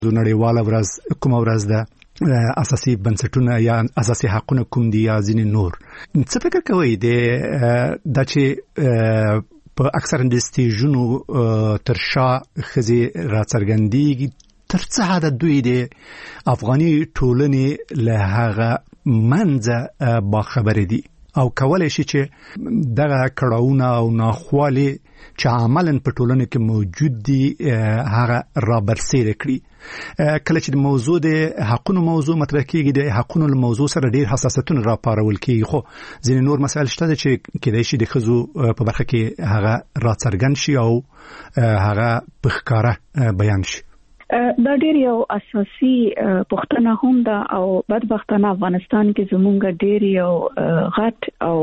نړیواله ورځ کومه ورځ ده، اساسي بنسټونه یا اساسي حقوقونه کوم دي یا ځینې نور. څه فکر کوئ د چې په اکثر انډستریونو تر شا خزي راڅرګندېږي تر څه حد دوی د افغاني ټولنې له هغه منځه باخبره دي او کولای شي چې دغه کړهونه او ناخوالې چې عملاً په ټولنه کې موجود دي هغه را برسېره کړي. کله چې د موضوع د حقوقو موضوع مطرح کیږي، د حقوقو موضوع سره ډېر حساسیتونه را پارول کیږي، خو ځینې نور مسایل شته چې کېدای شي د ښځو په برخه کې هغه را څرګند شي او هغه په ښکاره بیان شي. دا ډېر یو اساسي پوښتنه هم ده او بدبختانه افغانستان کې زموږ ډېر یو غټ او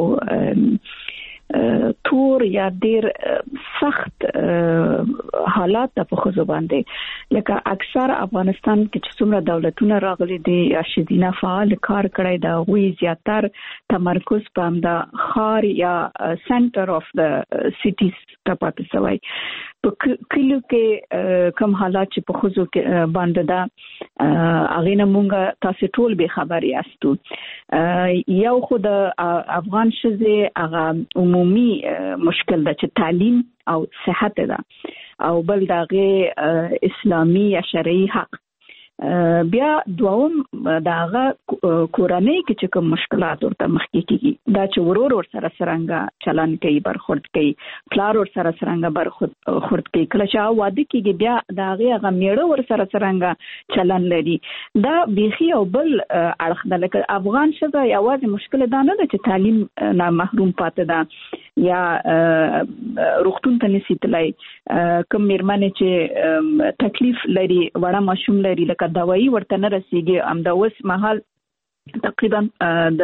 تور یا ډېر سخت حالات په خصوص باندې، لکه اکثر افغانستان کې چې څومره دولتونه راغلي دي یا شدینه فعال کار کړی دا غوي زیاتر تمرکز په همدا خار یا سنټر اف د سټیز ته پاتې شوی. په کلیو کې کوم حالات چې په خصوص باندې دا هغه نه مونږه تاسو ټول به خبر یاستو. یو خود افغان شزه هغه عمومي مشکل ده چې تعلیم او صحت ده، او بل دغه اسلامي یا شرعي حق. بیا دوم داغه کورنۍ کې چې کوم مشکلات ورته مخ کېږي، دا چې ورور سره سرنګا چلن کوي، برخورد کوي، پلار ور سره سرنګا برخورد کوي، کله چې واده کېږي بیا داغه هغه میړه ور سره سرنګا چلن لري. دا بيخي او بل اړخ د لکه افغان شته یوازې مشکل دا نه ده چې تعلیم نه محروم پاتې ده یا روغتون ته نشي تلای، کوم میرمنې چې تکلیف لري، وړه ماشوم لري، لکه دوايي ورته نه رسیږي. امدا اوس مهال تقریبا د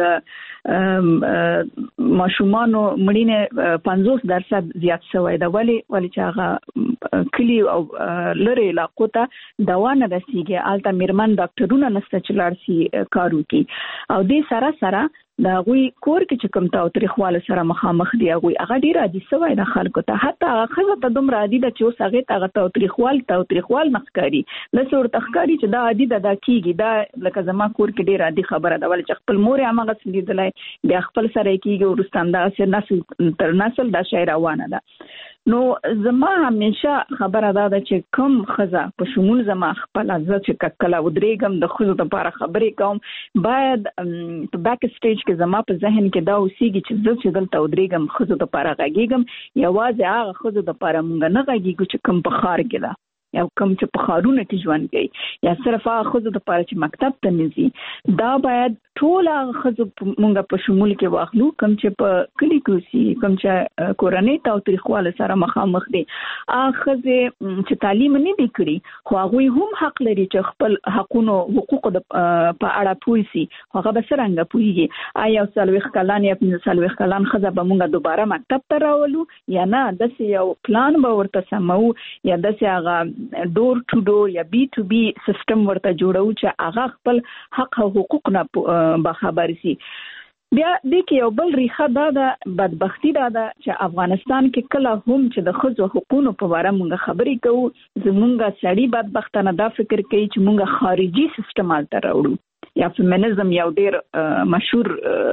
ماشومانو مړینه 50% زیات شوی دا ولی چې هغه کلی او لری علاقو ته دوا نه رسیږي، الته میرمن ډاکټرونه نشته چې لاړ شي کارو کوي. او دې سره دا غوي کور کې چې کوم تاوتریخواله سره مخامخ دی، هغه ډیر عادي شوی د خلکو ته، حتی هغه ته دومره عادي ده چې اوس هغه تاوتریخوال نخکاری لسه ورته ښکاری چې دا عادي ده، دا کیږي. دا لکه زما کور کې ډیر عادي خبره ده، ولې چې خپل مور یې هغه سلیدلای بیا خپل سره کیږي ورستان دا نسل تر نسل دا شی روانه ده. نو زما همیشه خبره ده چې کوم خزه په شمول زما خپل عزت چې کله ودرېګم د خزو لپاره خبرې کوم، باید په بیک سټیج کې زما په ذهن کې دا اوسېږي چې زه چې دلته ودرېګم خزو لپاره غږیږم، یوازې هغه خزو لپاره مونږ نه غږیږو چې کوم په ښار کې ده یا کوم چې په ښارونو کې ژوند کوي یا صرف هغه خزو لپاره چې مکتب ته نه ځي. دا باید ټول هغه خزو مونږ په شمول کې واخلو کوم چې په کلی کې اوسي، کوم چې کورنۍ تاوتریخواله سره مخامخ دي، هغه خزې چې تعلیم نه دي کړي خو هغه هم حق لري چې خپل حقوقو په اړه پوه شي. هغه به څنګه پوهیږي؟ آیا سلويخ کلان یا 15 کلان خزه به مونږ دوباره مکتب ته راولو یا نه؟ داسې یو پلان به ورته سمو یا داسې هغه ډور ټو ډور یا بي ټو بي سیستم ورته جوړو چې هغه خپل حق او حقوق نه باخبر شي. بیا د کې یو بل ریښه ده بدبختی ده چې افغانستان کې کله هم چې د ښځو حقوقو په اړه موږ خبرې کوو، زمونږ سړي بدبختانه دا فکر کوي چې موږ خارجي سیستم الته راوړو یا فیمینزم یو ډیر مشهور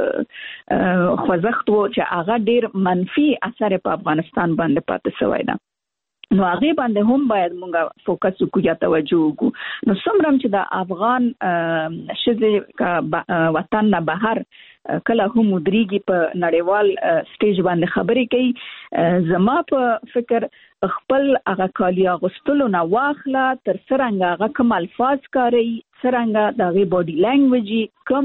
خوځښت و چې هغه ډیر منفي اثر په افغانستان باندې پاتې شوی ده. نو هغه باندې هم باید مونږه فوکس وکړو یا توجه وکړو. نو څومره چې د افغان شذ وطن نه بهر کله هم مدريږي په نړیوال سټیج باندې خبرې کوي، زما په فکر خپل هغه کالی اغوستلو نه واخله تر څنګه هغه کوم الفاظ کاری، څنګه دغه باډي لانګویج کوم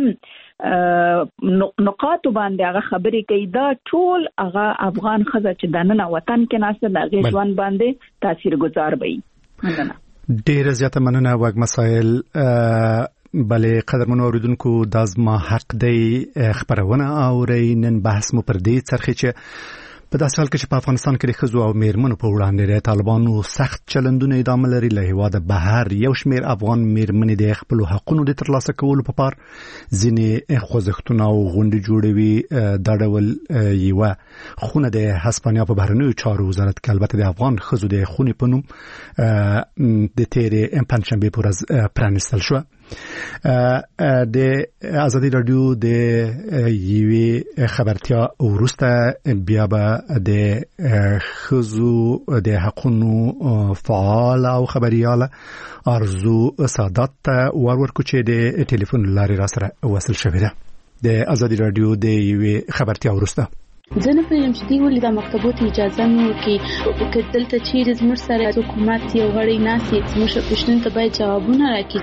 نقاط باندې هغه خبرې کوي، دا ټول هغه افغان خزه چې د نن وطن کې ناسته دغه ژوند باندې تاثیرګذار وي. ډیر زیاته مننه. وګ مسائل بله قدرمنو اوریدونکو د ازما حق دی خبرونه اوري. نن بحث مو پر دې څرخي چې په داسې حال کې چې په افغانستان کې د ښځو او میرمنو په وړاندې د طالبانو سخت چلندونه ادامه لري، له هېواده بهر یو شمېر افغان میرمنې د خپلو حقونو د ترلاسه کولو په پار ځینې خوځښتونه او غونډې جوړوي. دا ډول یوه خونه د هسپانیا په بهرنیو چارو وزارت کې البته د افغان ښځو د خونې په نوم د تېرې پنجشنبې په ورځ پرانیستل شوه. د ازادي رادیو د یوې خبرتیا وروسته بیا به د ښځو د حقونو فعال او خبرياله ارزو سادات ته ورکو چې د ټلیفون لارې را سره وصل شوې ده. د ازادي رادیو د یوې خبرتیا وروسته زه نه پوهېږم چې دوی ولې د مکتبو ته اجازه نه ورکوي، که دلته چیرې زموږ سره حکومت یو غړی ناست وي زموږ پوښتنو ته باید جوابونه راکړي.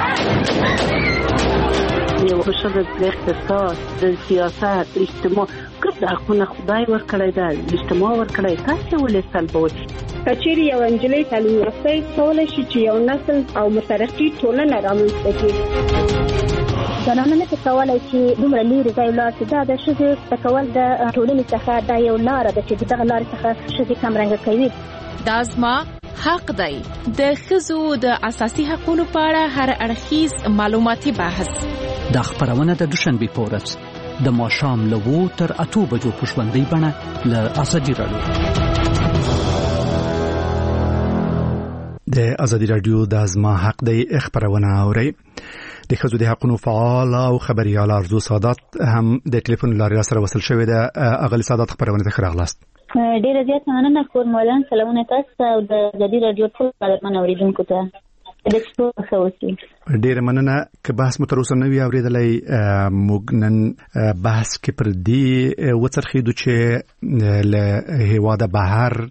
یو ښځه د اقتصاد، د سیاست، د اجتماع ګډ حقونه خدای ورکړی ده، اجتماع ورکړی، تاسې ولې سلبوئ؟ که چیرې یو نجلۍ تعلیم یافته کولی شي چې یو نسل او مترقي ټولنه رامنځته کړي. زنانه نه کولای چې دومره لرې ځای ولاړ شي. دا د ښځې تکول د ټولنې څخه دا یو لاره ده چې دغه لارې څخه ښځې کمرنګه کوي. دا زما حق دی. د ښځو د اساسي حقوقو په اړه هر اړخیز معلوماتي بحث. دا خبرونه د دوشنبه په ورځ د ماښام له 2 تر 8 بجو په ژوندۍ بڼه له ازادي رادیو. د ازادي رادیو د زما حق دی خبرونه اوري. د ښځو د حقوقو فعال او خبرياله ارزو سادات هم د ټلیفون لارې سره وصل شوې ده. اغلی سادات خبرونه ته راغلاست. ډیره زیات مننه کور مولانا، سلامونه تاسو او د ازادي رادیو ټول خبرونه اوریدونکو ته. د څه خوښي ډیره مننه. که بحث مو تر اوسه نه وی اوریدلی، موږ نن بحث کې پر دې وڅرخېدو چې له هېواده بهر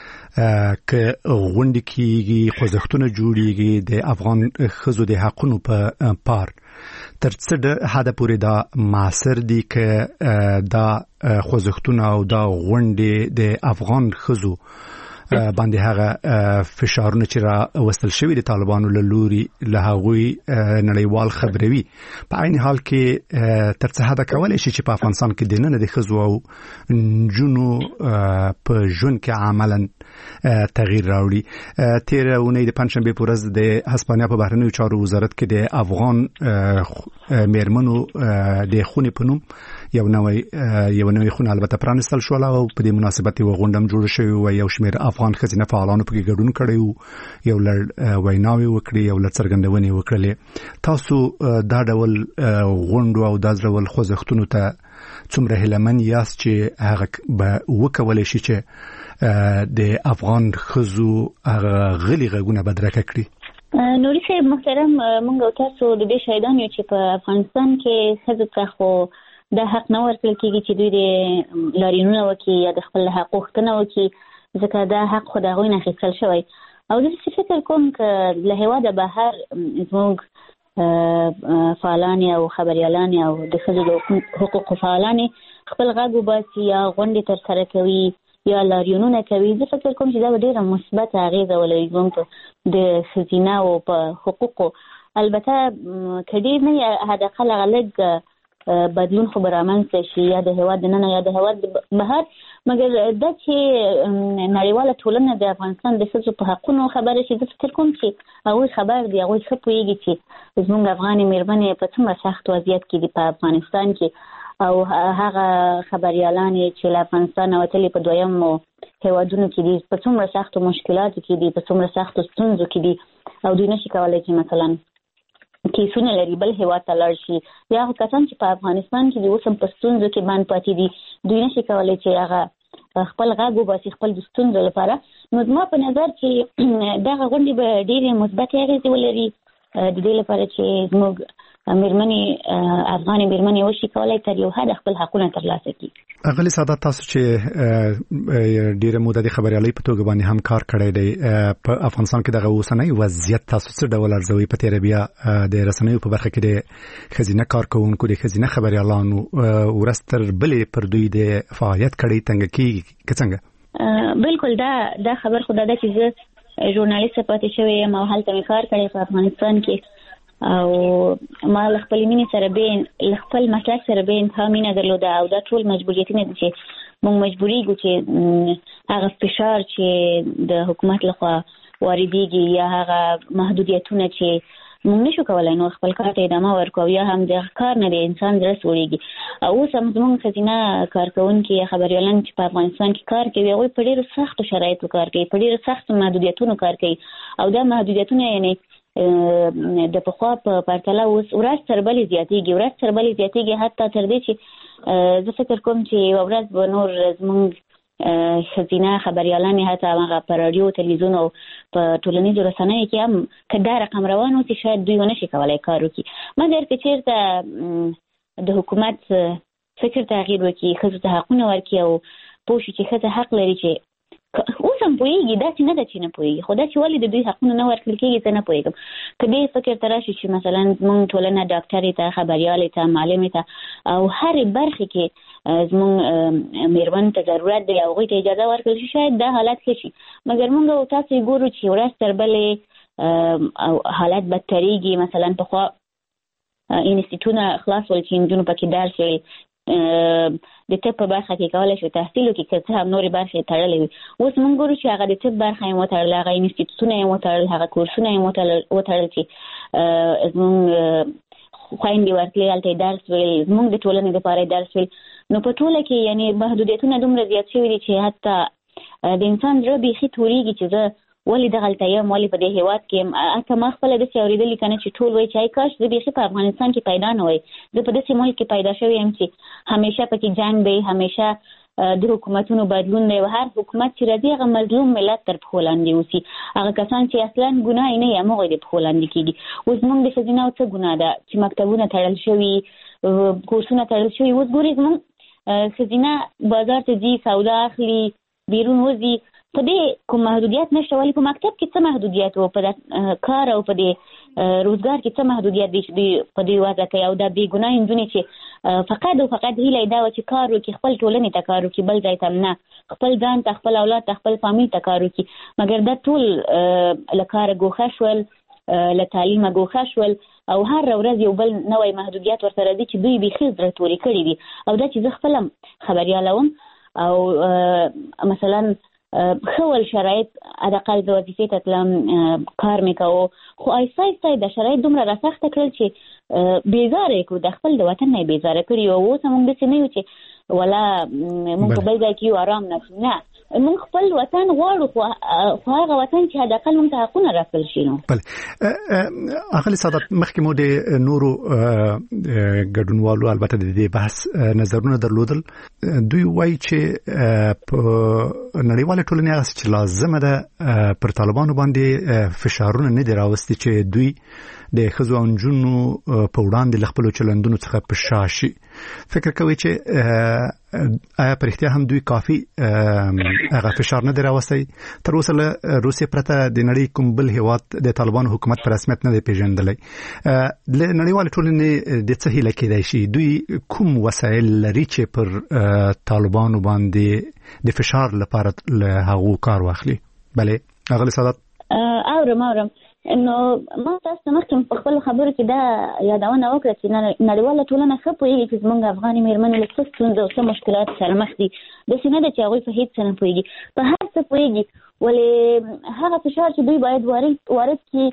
که غونډې کېږي، خوځښتونه جوړېږي د افغان ښځو د حقونو په پار، تر څه حده پورې دا معاصر دي که دا خوځښتونه او دا غونډې د افغان ښځو باندې هغه فشارونه چې را وستل شوي د طالبانو له لوري له هغوی نړیوال خبروي، په عین حال کې تر څه حده کولی شي چې په افغانستان کې دننه د ښځو او نجونو په ژوند کې عملاً تغییر راوړي. تېره اونۍ د پنجشنبې په ورځ د هسپانیا په بهرنیو چارو وزارت کې د افغان میرمنو د خونې په نوم یو نوې خونه البته پرانستل شول او په دې مناسبت یو غونډه هم جوړه شوې و. یو شمېر افغان ښځینه فعالانو پکې ګډون کړی و، یو لړ ویناوې وکړې، یو لړ څرګندونې وکړلې. تاسو دا ډول غونډو او دا ډول خوځښتونو ته څومره هیلهمن یاست چې هغه به وکولی شي چې د افغان ښځو هغه غلي غږونه بدرګه کړي؟ نوري صاحب محترم، موږ او تاسو د دې شاهدان یو چې په افغانستان کې ښځو ته خو دا حق نه ورکړل کېږي چې دوی د لاریونونه وکړي یا د خپل حق غوښتنه وکړي، ځکه دا حق خو د هغوی نه اخیستل شوی. او زه فکر کوم که له هېواده بهر زموږ فعالانې او خبریالانې او د ښځو د حقوقو فعالانې خپل غږ وباسي یا غونډې ترسره کوي یا لاریونونه کوي، زه فکر کوم چې دا به ډېره مثبته اغېزه ولري زموږ د ښځینه‌و په حقوقو. البته که ډېر نه، حداقل هغه لږ بدلون خو به رامنځته شي یا د هېواد دننه یا د هېواد بهر. مګر دا چې نړیواله ټولنه د افغانستان د ښځو په حقونو خبره شي، زه فکر کوم چې هغوی خبر دي، هغوی ښه پوهېږي چې زموږ افغانې مېرمنې په څومره سخت وضعیت کې دي په افغانستان کې، او هغه خبریالانې چې له افغانستان وتلي په دویمو هېوادونو کې دي په څومره سختو مشکلاتو کې دي، په څومره سختو ستونزو کې دي، او دوی نشي کولی چې مثلا کیسونه لري بل هېواد ته لاړ شي، یا هغه کسان چې په افغانستان کې دي اوس هم په ستونزو کې بند پاتې دي، دوی نشي کولی چې هغه خپل غږ وباسي خپل د ستونزو لپاره. نو زما په نظر چې دغه غونډې به ډېرې مثبتې اغېزې ولري د دې لپاره چې زموږ مېرمنې افغانې مېرمنې وشي کولی تر یو حده خپل حقونه ترلاسه کړي. اغلی سادات، تاسو چې ډیره موده د خبريالۍ په توګه باندې هم کار کړی دی په افغانستان کې، دغه اوسنۍ وضعیت تاسو څه ډول ارزوي؟ په تېره بیا د رسنیو په برخه کې د ښځینه کارکوونکو د ښځینه خبریالانو ورځ تر بلې پر دوی د فعالیت کړی تنګه کېږي که څنګه؟ بالکل دا خبر خو دا ده چې زه ژورنالیسټه پاتې شوې یم او هلته مې کار کړی په افغانستان کې، او ما له خپل مینې سره له خپل مسلک سره به انتها مینه درلوده، او دا ټول مجبوریتونه دي چې موږ مجبورېږو چې هغه فشار چې د حکومت لخوا واردېږي یا هغه محدودیتونه چې موږ نشو کولای نو خپل کار ته ادامه ورکړو یا هم د کار نه د انسان زړه سوړېږي. اوس هم زموږ ښځینه کارکوونکي یا خبریالان چې په افغانستان کې کار کوي هغوی په ډېرو سختو شرایطو کار کوي، په ډېرو سختو محدودیتونو کار کوي او دا محدودیتونه یعنې د پخوا په پرتله اوس ورځ تر بلې زیاتېږي حتی تر دې چې زه فکر کوم چې یوه ورځ به نور زموږ ښځینه خبریالانې حتی هغه په راډیو تلویزیون او په ټولنیزو رسنیو کې هم که دا رقم روان و چې شاید دوی ونشي کولی کار وکړي. مګر که چېرته د حکومت فکر تغییر وکړي، ښځو ته حقونه ورکړي او پوه شي چې ښځه حق لري چې اوس هم پوهېږي، داسې نه ده چې نه پوهېږي، خو دا چې ولې د دوی حقونه نه ورکړل کېږي زه نه پوهېږم. که دې فکر ته راشي چې مثلا زموږ ټولنه ډاکټرې ته، خبریالې ته، معلمې ته او هرې برخې کې زموږ مېرمنو ته ضرورت دی او هغوی ته اجازه ورکړل شي شاید دا حالت ښه شي. مګر موږ او تاسو ګورو چې ورځ تر بلې حالت بدترېږي. مثلا پخوا انسټیټونه خلاص ول چې نجونو پکې درس ویل، د طب په برخه کې کولی شو تحصیل وکړي که څه هم نورې برخې تړلې وي. اوس موږ ګورو چې هغه د طب برخه یې وتړل، هغه انسټیټوټونه یې وتړل، هغه کورسونه یې وتړل چې زموږ خویندې ورتلې هلته یې درس ویل، زموږ د ټولنې دپاره یې درس ویل. نو په ټوله کې یعنې محدودیتونه دومره زیات شوي دي چې حتی د انسان زړه بیخي تورېږي چې زه ولې دغلته یم، ولې په دې هېواد کې یم. حتی ما خپله داسې اورېدلي که نه چې ټول وایي چې ای کاش زه بیخي په افغانستان کې پیدا نه وای، زه په داسې ملک کې پیدا شوی یم چې همیشه پکې جنګ دی، همیشه د حکومتونو بدلون دی او هر حکومت چې راځي هغه مظلوم ملت تر پښو لاندې اوسي. هغه کسان چې اصلا ګناه یې نه وي همغوی د پښو لاندې کېږي. اوس زموږ د ښځینهو څه ګناه ده چې مکتبونه تړل شوي، کورسونه تړل شوي. اوس ګورې زموږ ښځینه بازار ته ځي، سودا اخلي، بیرون وځي، په دې کوم محدودیت نشته. ولې په مکتب کې څه محدودیت و، په کار او په دې روزګار کې څه محدودیت دی چې دوی په دې وضع کوي. او دا بې ګناه نجونې چې فقط او فقط هیله یې دا وه چې کار وکړي، خپل ټولنې ته کار وکړي، بل ځای ته نه، خپل ځان ته، خپل اولاد ته، خپل فامیل ته کار وکړي. مګر دا ټول له کاره ګوښه شول، له تعلیمه ګوښه شول او هر ورځ یو بل نوی محدودیت ورسره دي چې دوی بیخي زړه تورې کړي دي. او دا چې زه خپله خبریاله وم او مثلا خول شرایط حداقل د وظیفې ته تلم، کار مې کوو، خو آیسته آیسته د شرایط دومره راسخته کړل چې بېزاره یې کړو، د خپل د وطن نه یې بېزاره کړي. او اوس هم موږ داسې نه یو چې ولا موږ په بل ځای کې یو ارام نشو، نه، موږ خپل وطن غواړو، خو هغه وطن چې حداقل موږ ته حقونه راکړل شي. نو بله اغلې سعادت، مخکې مو د نورو ګډونوالو البته د دې بحث نظرونه درلودل. دوی وایي چې په نړیواله ټولنې هغه چې لازمه ده پر طالبانو باندې فشارونه نه دي راوستي چې دوی د ښځو او نجونو په وړاندې له خپلو چلندونو څخه په شا شي. فکر کوي چې آیا په رښتیا هم دوی کافي هغه فشار نه دی راوستی؟ تر اوسه له روسیې پرته د نړۍ کوم بل هېواد د طالبانو حکومت په رسمیت نه دی پیژندلی. له نړیوالې ټولنې د څه هیله کېدای شي؟ دوی کوم وسایل لري چې پر طالبانو باندې د فشار لپاره له هغو کار واخلي؟ بله اغلې سعادت. اورم نو ما تاسو ته مخکې په خپلو خبرو کې دا یادونه وکړه چې نړیواله ټولنه ښه پوهېږي چې زموږ افغاني مېرمنې له څه ستونزو او څه مشکلاتو سره مخ دي. داسې نه ده چې هغوی په هېڅ څه نه پوهېږي، په هر څه پوهېږي. ولې هغه فشار چې دوی باید وارد کړي،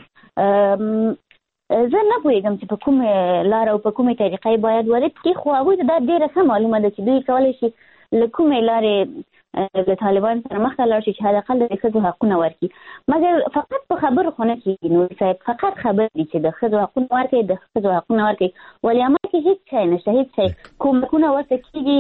زه نه پوهېږم چې په کومې لاره او په کومې طریقه یې باید وارد کړي، خو هغوی ته دا ډېره ښه معلومه ده چې دوی کولی شي له کومې لارې د طالبان سره مخته لاړ شي چې حداقل د ښځو حقونه ورکړي. مګر فقط په خبرو خو نه کېږي نوري صاحب، فقط خبر دي چې د ښځو حقونه ورکړي، د ښځو حقونه ورکړي. ولې عمل کې هېڅ شی نشته، هېڅ شی. کومکونه ورته کېږي،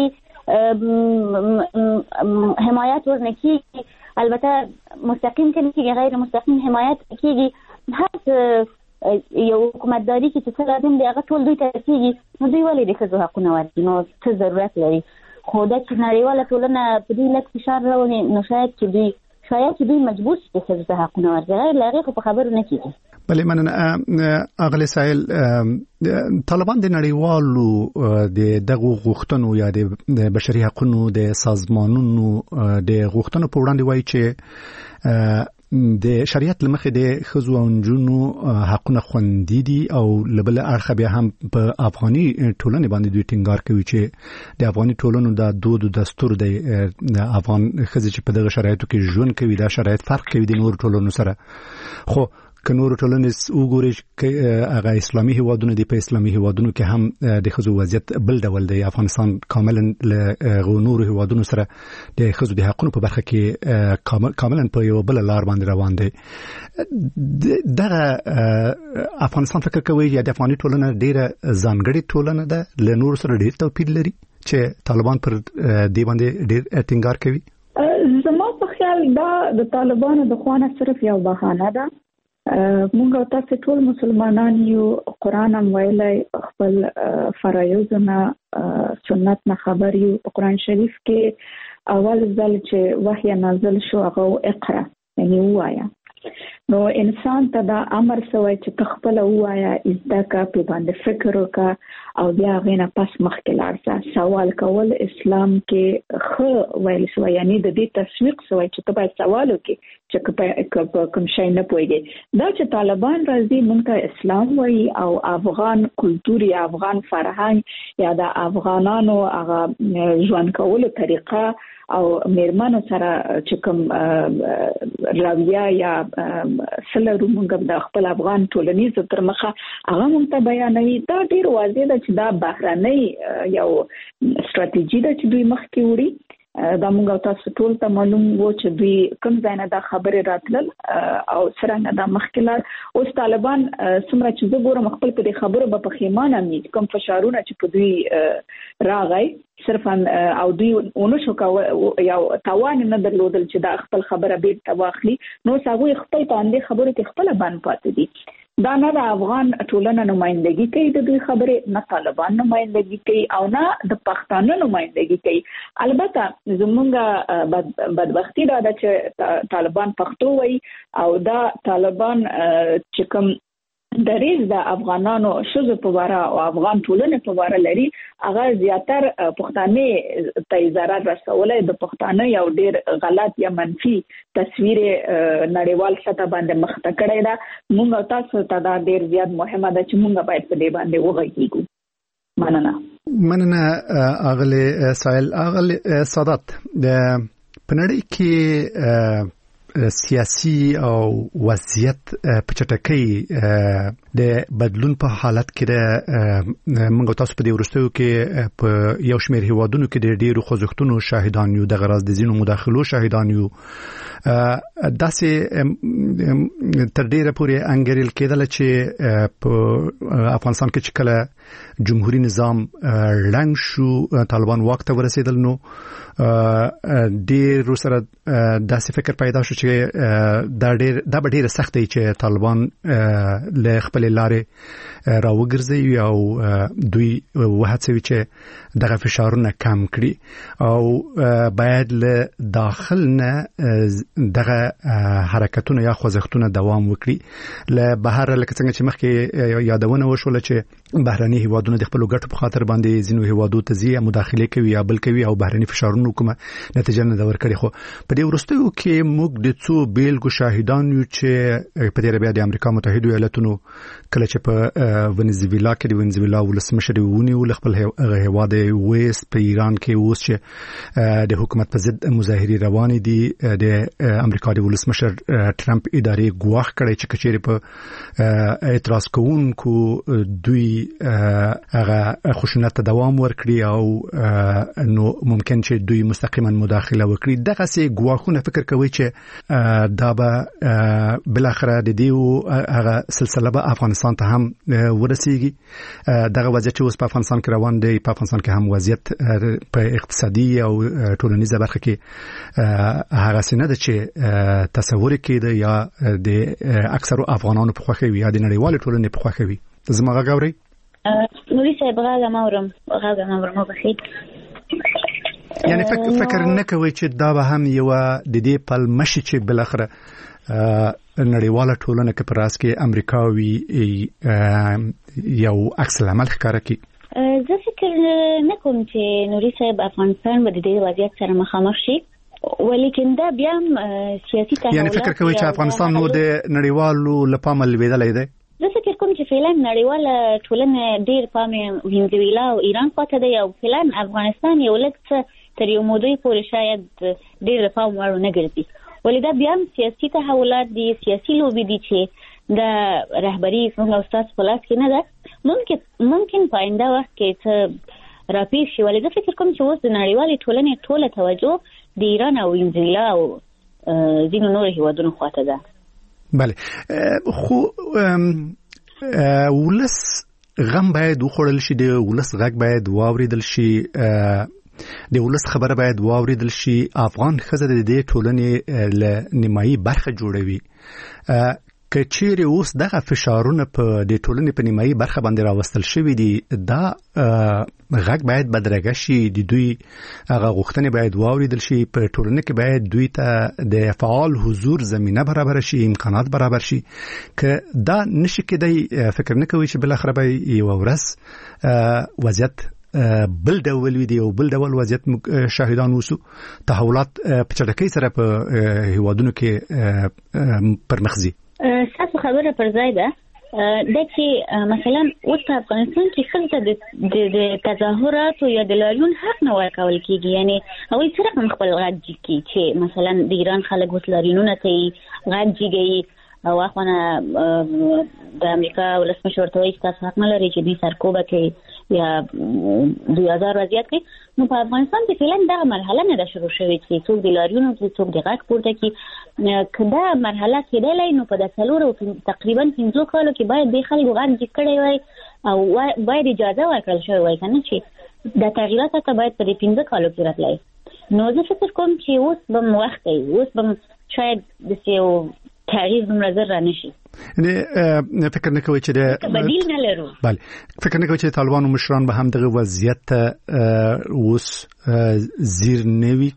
حمایت ورنه کېږي، البته مستقیم که نه کېږي، غیر مستقیم حمایت کېږي. هر یو حکومتداري کې چې څه لازم دی هغه ټول دوی ته رسېږي. نو دوی ولې د ښځو حقونه ورکړي؟ نو څه ضرورت لري؟ خو دا چې نړیواله ټولنه په دوی لږ فشار راولي، نو شاید چې دوی مجبور شي چې ښځو ته حقونه ورکړي، غیر له هغې خو په خبرو نه کېږي. بله مننه. اغلې سایل، طالبان د نړیوالو د دغو غوښتنو یا د بشري حقوقو د سازمانونو د غوښتنو په وړاندې وایي چې د شریعت لمخې د خزو او نجونو حقونه خوندي دي او لبل اړخ بیا هم په افغاني ټولنې باندې دوی ټینګار کوي چې د افغاني ټولنو د دود او دستور د افغان خزې چې په دغه شرایطو کې ژوند کوي دا شرایط فرق کوي د نور ټولنو سره. خو که نور ټولنې وګوري چې هغه اسلامي هیوادونه دي، په اسلامي هیوادونو کې هم د خزو وضعیت بل ډول دی. افغانستان کاملا له نور هیوادونو سره د خزو د حقوقو په برخه کې کاملا په یو بل لار باندې روان دی. دغه افغانستان فکر کوي چې د افغاني ټولنه ډیره ځانګړې ټولنه ده، له نور سره ډیر توپیر لري چې طالبان پر دې باندې ډیر ټینګار کوي. زما په خیال دا د طالبانو د خوانه صرف یو بهانه ده. مونږ تاسو ټول مسلمانان یو، قرآن هم ویلي، خپل فرایضونه سنت نه خبر یو. په قرآن شریف کې اول ځل چې وحی نازل شو هغه اقرا یعنی وایا، نو انسان ته دا امر شوی چې تخپل وایا، ازدکا په باندې فکر وکړه او بیا غینه پس مخکې لاړ سوال کول. اسلام کې خو ویل شو یعنی د دې تشویق شوی چې ته باید سوال وکړې چې کوم شی نه پوهیږي. دا چې طالبان راځي مونږ ته اسلام وایي او افغان کلتور یا افغان فرهنګ یا د افغانانو هغه ژوند کولو طریقه او میرمنو سره چې کوم رویه یا سلرو مونږ د خپل افغان ټولنیز تر مخه هغه مونږ ته بیانوي. دا ډیر واضح ده چې دا بهرنۍ یو ستراتیژي ده چې دوی مخکې وړي. دا مونږ تاسو ټول ته معلوم وو چې دوی کوم ځای نه دا خبرې راتلل او څنګه دا مخکې اوس طالبان څومره چې زه ګورم خپل په دې خبرو به پښیمانه مي کوم فشارونه چې په دوی راغی صرفا او دوی اونو شو یو توان نه درلودل چې دا خپل خبره به تواخلي. نو څنګه خپل باندې خبرو کې خپل باندې پاتې دي. دا نه د افغان ټولنه نمائندګي کوي د دوی خبره، نه طالبان نمائندګي کوي او نه د پښتانه نمائندګي کوي. البته زمونږ بدبختی دا ده چې طالبان پښتو وایي او دا طالبان چې کوم دریز د افغانانو شذ په واره او افغان ټولنې په واره لري هغه زیاتر پښتانه ته ضرر رسولای. د پښتانه یو ډیر غلط یا منفي تصویر نړیوال سطح باندې مخته کړی دا. موږ تاسو ته دا ډیر زیات مهمه ده چې موږ باید په دې باندې وغږیږو. مننه اغلی سائل. اغلی سادات، د پنړی کې سیاسي او وضعیت په چټکۍ د بدلون په حالت کې د موږ تاسو په دې ورستیو کې په یو شمېر هیوادونو کې د ډیرو خوځښتونو شاهدان یو، د غرض د زینو مداخلو شاهدان یو. داسې تر ډیره پورې انګریل کېدل چې په افغانستان کې چې کله جمهوریت نظام ړنګ شو، طالبان واک ته ورسېدل، نو ډیر سره داسې فکر پیدا شو چې دا به ډیره سخت دی چې طالبان له خپل لارې راوګرځي او دوی وهڅوي چې دغه فشارونه کم کړي او باید له داخل نه دغه حرکتونه یا خوځښتونه دوام وکړي. له بهر لکه څنګه چې مخکې یادونه وشول چې بهرني هیوادونه د خپل ګټو په خاطر باندې ځینو هیوادو ته ځي، مداخله کوي یا بل کوي او بهرني فشارونه کومه نتیجه نه ورکړي. خو په دې ورستیو کې موږ د څو بیلګو شاهدان یو چې په دې بیا د امریکا متحده ایالاتونو کله چې په ونزویلا کې د ونزویلا ولسمشر ونیول خپل هیواد ویست، په ایران کې اوس چې د حکومت په ضد مظاهرې روان دي، د امریکا د ولسمشر ټرمپ ادارې ګواښ کړی چې کچېرې په اعتراض کوونکو دوی هغه خشونت ته دوام ورکړي او نو ممکن چې دوی مستقیما مداخله وکړي. دغه سي ګواښونه فکر کوي چې دا به بل اخره د دې هغه سلسله به افغانستان ته هم ورسیږي. دغه وضعیت چې اوس په افغانستان کې روان دی، په افغانستان کې هم وضعیت په اقتصادي او ټولنیزه برخه کې هغه سینه ده چې تصور کېده یا د اکثرو افغانانو په خوښه وي یا د نړیوال ټولنې په خوښه وي. زما غاوري نوري صاحب غاغه مورم بخیر. یعنی فکر نه کوي چې دا به هم یو د دې پلمشي چې بل اخره نړیواله ټولنه کې پراس کې امریکاوي یو عکس العمل ښکاره کوي. زه فکر نه کوم چې نوري صاحب افغانستان به د دې وضعیت سره مخامخ شي. ولیکن دا بیا سیاسي تحولات یعنی فکر کوي چې افغانستان نو د نړیوالو لپاره لویدلې ده. زه فکر کوم چې فعلا نړیواله ټولنه ډیر پام وینځویلا او ایران خواته دی او فعلا افغانستان یو لږ تر یو مودې پورې شاید ډیر پام وړ نه ګرځي. ولې دا بیا سیاسي تحولات دي، سیاسي لوبې دي چې د رهبری څنګه استاد په لاس کې نه ده. ممکن په آینده وخت کې څه راپېښ شي. ولې زه فکر کوم چې اوس د نړیوالې ټولنې ټوله توجه د ایران او وینځویلا او ځینو نورو هیوادونو خواته ده. بله، خو ولس غم باید وخوړل شي، د ولس غږ باید واوریدل شي، د ولس خبره باید واوریدل شي. افغان ښځه د دې ټولنې له نیمایي برخه جوړوي. که چیرې اوس دغه فشارونه په د ټولنې په نیمایي برخه باندې راوستل شوي دي، دا غږ باید بدرګه شي، د دوی هغه غوښتنې باید واوریدل شي. په ټولنه کې باید دوی ته د فعال حضور زمینه برابر شي، امکانات برابر شي. که دا نشي کېدای، فکر نه کوي چې بل اخر به یو ورځ وضعیت بل ډول وي دی او بل ډول وضعیت شاهدان اوسو. تحولات په چټکۍ سره په هیوادونو کې پرمخ ځي. تاسو خبره پر ځای ده د چې مثلا اوس په افغانستان کې ښځو د تظاهراتو یا د لاریون حق نه ورکول کېږي. یعنی هغوی څرنګه خپل غږ جګي چې مثلا د ایران خلک اوس لاریونونه کوي، غږ جګوي او اخوانه د امریکا ولسمشر ورته وایي چې تاسو حق نه لرئ چې دوی سرکوبه کوي یا 2000 وضعیت کوي. نو په افغانستان کې فعلا دغه مرحله نه ده شروع شوې چې څوک د لاریونو کې څوک د غږ پورته کړي. که دا مرحله کېدلی نو په د تقریبا 5 کالو کې باید د خلکو غږ جګ کړی وای او باید اجازه ورکړل شوی وای کنه چې د تغییرات ته باید په 5 کالو کې راتلای. نو زه فکر کوم چې اوس به وخت دی، اوس به شاید د یو تغییر دومره زر را نشي. فکر نه کوي چې بدیل نه لرو. بله، فکر نه کوي چې طالبانو مشران به هم دغه وضعیت اوس زیر نه وي.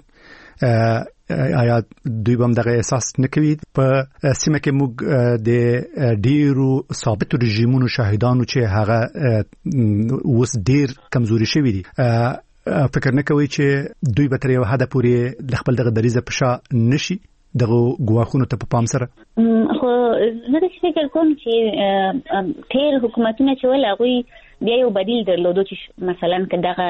آیا دوی به هم دغه احساس نه کوي؟ په سیمه کې موږ د ډیرو ثابتو رژیمونو شاهدانو چې هغه اوس ډیر کمزوري شوي دي. فکر نه کوي چې دوی به تر یو حده پورې د خپل دغه دریځه په شا نشي دغه ګواښونو ته په پام سره؟ خو زه فکر کوم چې تیر حکومتونه چې ول هغوی بیا یو بدیل درلودو چې مثلا که دغه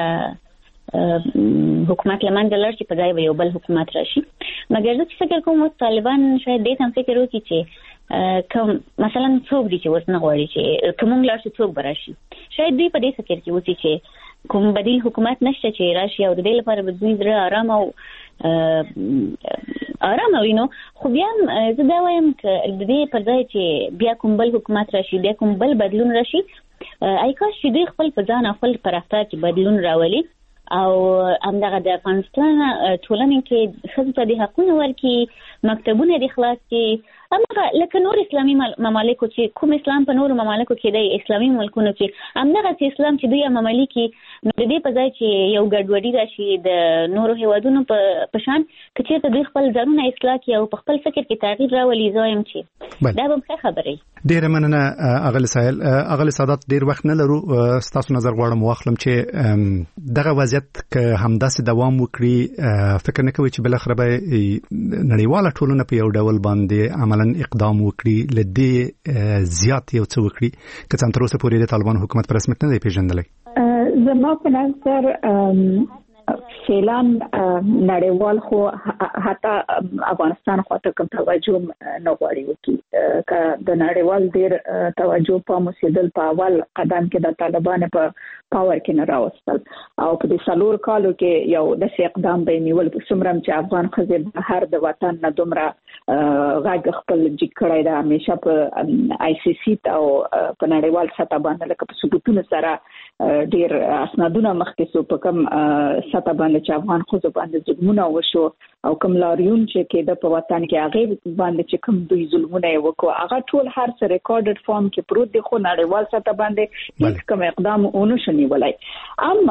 حکومت لمنځه لاړ شي په ځای به یو بل حکومت راشي. مګر زه فکر کوم اوس طالبان شاید دې هم فکر وکړي چې کوم مثلا څوک دي چې اوس نه غواړي چې کوم لاړ شي څوک به راشي. شاید دوی په دې فکر کې اوسي چې کوم بدیل حکومت نشته چې راشي او د دې لپاره به دوی زړه آرام وینو. خو بیا زه دا وایم چې د دې پر ځای چې بیا کوم بل حکومت راشي، بیا کوم بل بدلون راشي، ای کاش چې دوی خپل په ځان او خپل پر رفتار کې بدلون راولي او همدغه د افغانستان ټولنې کې ښځو ته د حقونو ورکړي، مکتبونه د خلاص کړي. همغه لکه نور اسلامي ممالکو چې کوم اسلام په نورو ممالکو کې دی، اسلامي ملکونو کې همدغه اسلام چې دوی عملي کړي. نو د دې په ځای چې یو ګډوډي راشي د نورو هیوادونو په شان، که چېرته دوی خپل ځانونه اصلاح کړي او په خپل فکر کې تغییر راولي، زه وایم چې دا به ښه خبره وي. ډېره مننه اغلې سایل. اغلې سادات، ډېر وخت نه لرو، ستاسو نظر غواړم واخلم چې دغه وضعیت که همداسې دوام وکړي، فکر نه کوي چې بالاخره به نړیواله ټولنه په یو ډول باندې عملاً اقدام وکړي، لدې زیات یو څه وکړي که څنګه تر اوسه پورې د طالبانو حکومت په رسمیت نه دی پیژندلی؟ زما په نظر فعلا نړیوال خو حتی افغانستان خواته کوم توجه نه غواړي وکړي. که د نړیوال ډیر توجه په مسیدل په اول قدم کې د طالبان په پاور کې نه راوستل او په دې سلور کالو کې یو داسې اقدام به نیول څومره چې افغان ښځې بهر د وطن نه دومره غږ خپل جګ کړی ده، همیشه په آی سی سی او په نړیوال سطح باندې لکه په ثبوتونو سره ډیر اسنادونه مخکې سو په کوم سطح باندې چې افغان ښځو باندې ظلمونه وشو او کوم لاریون چې کېده په وطن کې هغه باندې چې کوم دوی ظلمونه وکړو، هغه ټول هر څه ریکارډډ فارم کې پروت دی، خو نړیوال سطح باندې هیڅ کوم اقدام ونه شو نیولای. اما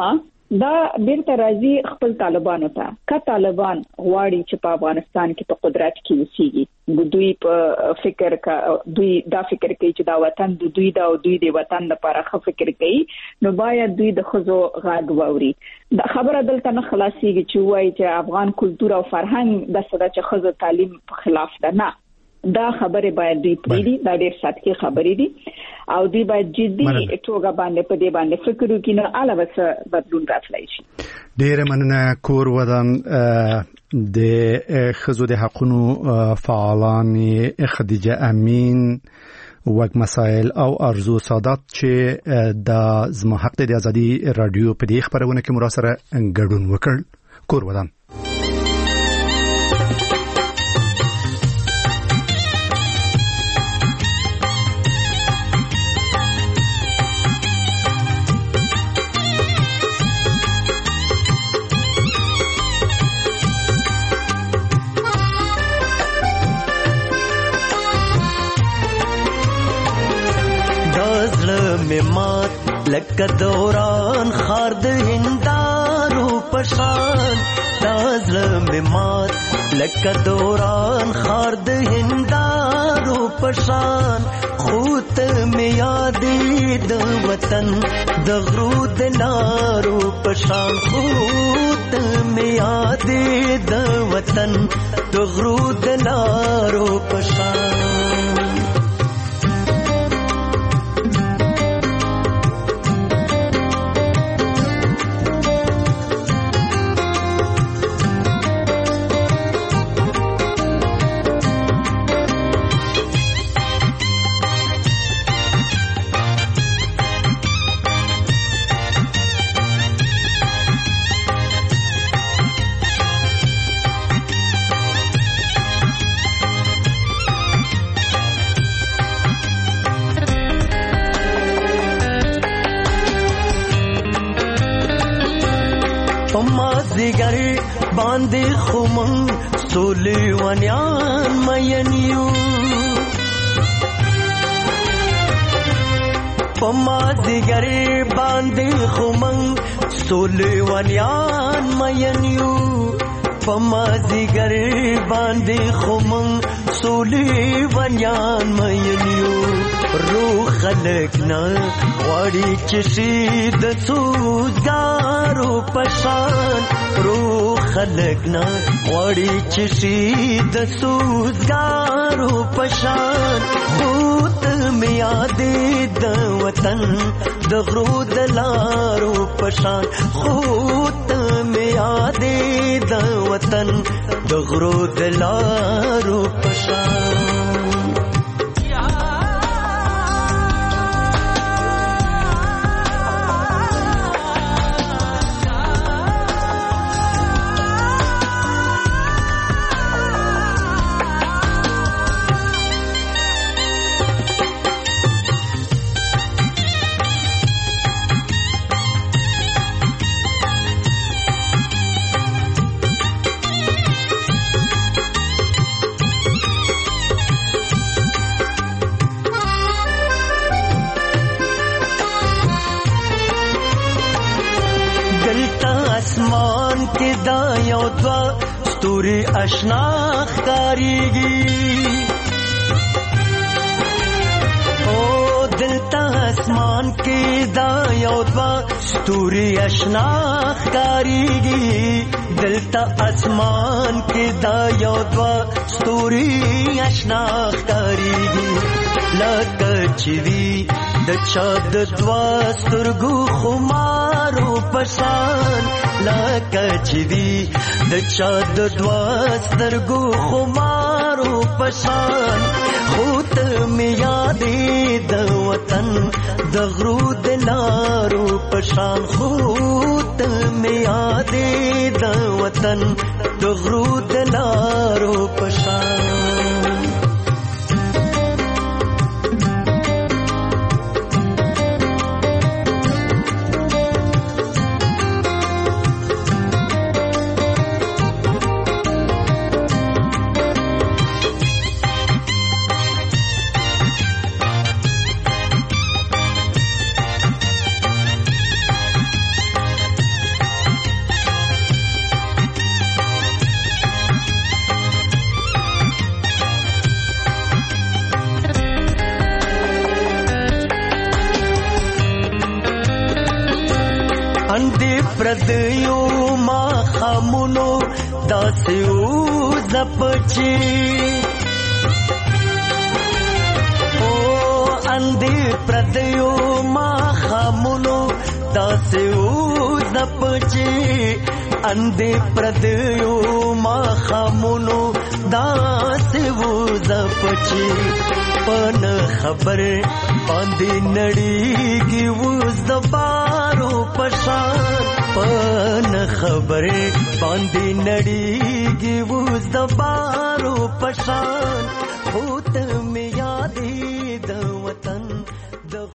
دا بیرته راځي خپل طالبانو ته. که طالبان غواړي چې په افغانستان کې په قدرت کې وسیږي، دوی په فکر دوی دا فکر کوي چې دا وطن د دوی دا او دوی د وطن لپاره ښه فکر کوي، نو باید دوی د ښځو غږ واوري. دا خبره دلته نه خلاصيږي چې وایي چې افغان کلتور او فرهنګ د ساده چې ښځو تعلیم په خلاف ده. نه، دا خبره باید دوی پریدي، دا ډېر سطحي خبرې دي او دوی باید جدي توګه باندې په دې باندې فکر وکړي، نو علاوه بدلون راتلای شي. ډېر مننه. کور ودان د ښځو د حقوقو فعالان خدیجه امین وګ مسائل او ارزو سادات چې د زما حق د ازادي رادیو په دې خبرونه کې مراسره ګډون وکړ. کور ودان. لکه دوران خار د هندارو پشان، تازله ممات لکه دوران خار د هندارو پشان، خوت می یادې د وطن د غرو د لارو پشان، خوت می یادې د وطن د غرو د لارو پشان. باندې خمن سولې ونیان مینیو، پما دیګری باندې خمن سولې ونیان مینیو، پما دیګری باندې خمن سولې ونیان مینیو. روح خلقنا غواړي چې شي د سوزګارو پشان، روح خلقنا غواړي چې شي د سوزګارو پشان، خوت می یادې د وطن د غرو د لارو پشان، خوت می یادې د وطن د غرو د لارو پشان. اسمان کې دا یو دوا ستوري آشنا ښکاریږي، او دلته اسمان کې دا یو دوا ستوري آشنا ښکاریږي، دلته اسمان کې دا یو دوا ستوري آشنا ښکاریږي. لکه چې وي د چا د دوا سترګو خمارو پشان، لکه چې وي د چا د دوا سترګو خمارو پشان، خوت می یادې د وطن د غرو د لارو پشان، خوت می یادې د وطن د غرو د لارو پشان. اندې پردیو ما خامونو داسې زپچی او اندې پردیو ما خامونو داسې زپچی اندې پردیو ما خامونو داسې زپچی پن خبر باندې نړیږي وز د بارو پشان پن خبر باندې نړیږي وز د بارو پشان هوت می یادې د وطن